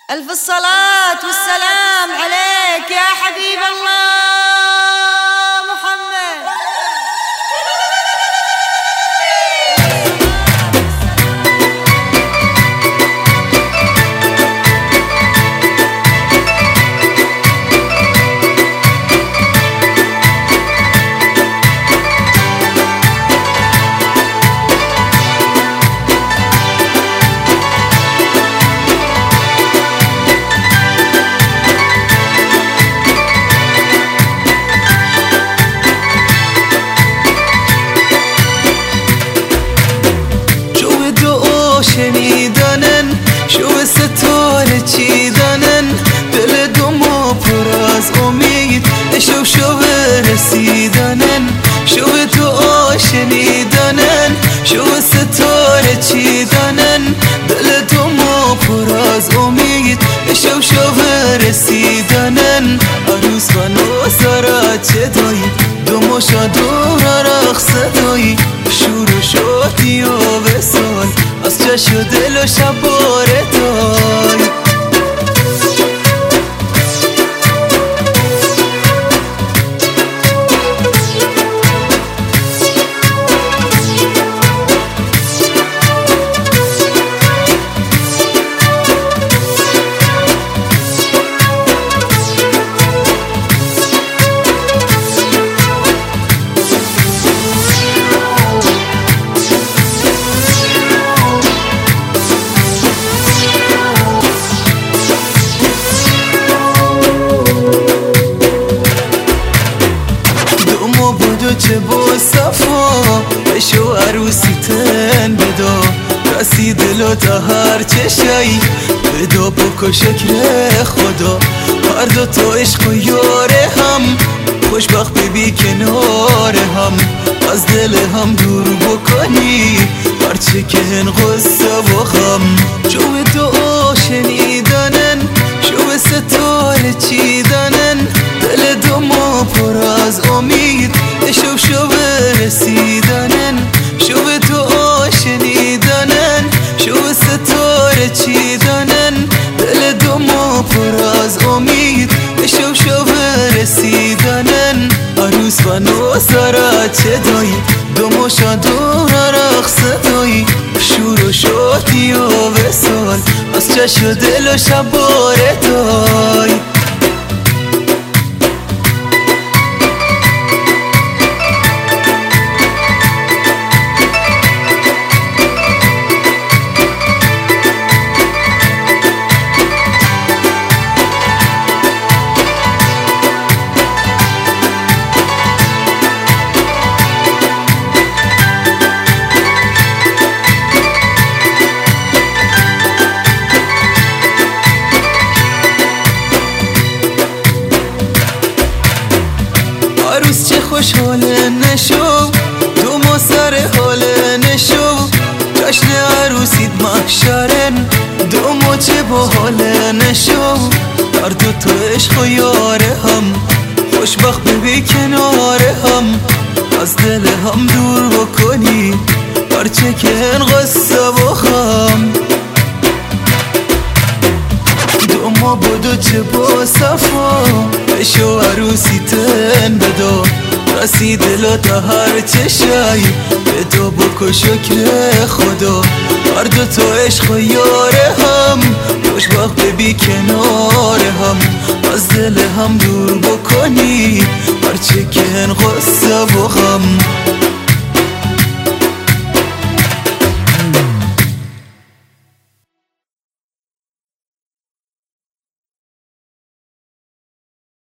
ألف الصلاة والسلام عليك يا حبيب الله محمد. شنیدنن شو ستاره چیدنن دل دومو پر از امید شو رسیدنن شو دعا شنیدنن شو ستاره چیدنن دل دومو پر از امید شو رسیدنن عروس و نوزارا چه دایی دومو شادورا رقص دایی شور و شادی و وصال از چشم و دل و شب باره دای چه با صفا بشو عروسی تن بدا رسی دلو تا هر چشایی بدا بکن شکر خدا هر دو تو عشق و یاره هم خوشبخت ببی کنار هم از دل هم دور بکنی هرچه که هن غصه و غم شو دعا شنیدنن شو ستاره چیدنن دل دومو پر از امید شو رسیدنن شو دعا شنیدنن شو ستاره چیدنن دل دومو پر از امید شو رسیدنن عروس و نوزارا چه دایی دومو شادورا رقص دایی شور و شادی و وصال از چشم و دل و شب باره دای عروس چه خوشحال نشو دومو سر حال نشو جشن عروسیت محشرن دومو چه با حال نشو هر دو تو عشق و یاره هم خوشبخت ببی کنار هم از دل هم دور بکنی هرچه که هن غصه و غم دوما بودو چه با صفا بشو عروسی تن بدا رسی دل تا هر چشایی بدا بکن شکر خدا هر دو تو عشق و یاره هم خوشبخت ببی کنار هم از دل هم دور بکنی هرچه که هن غصه و غم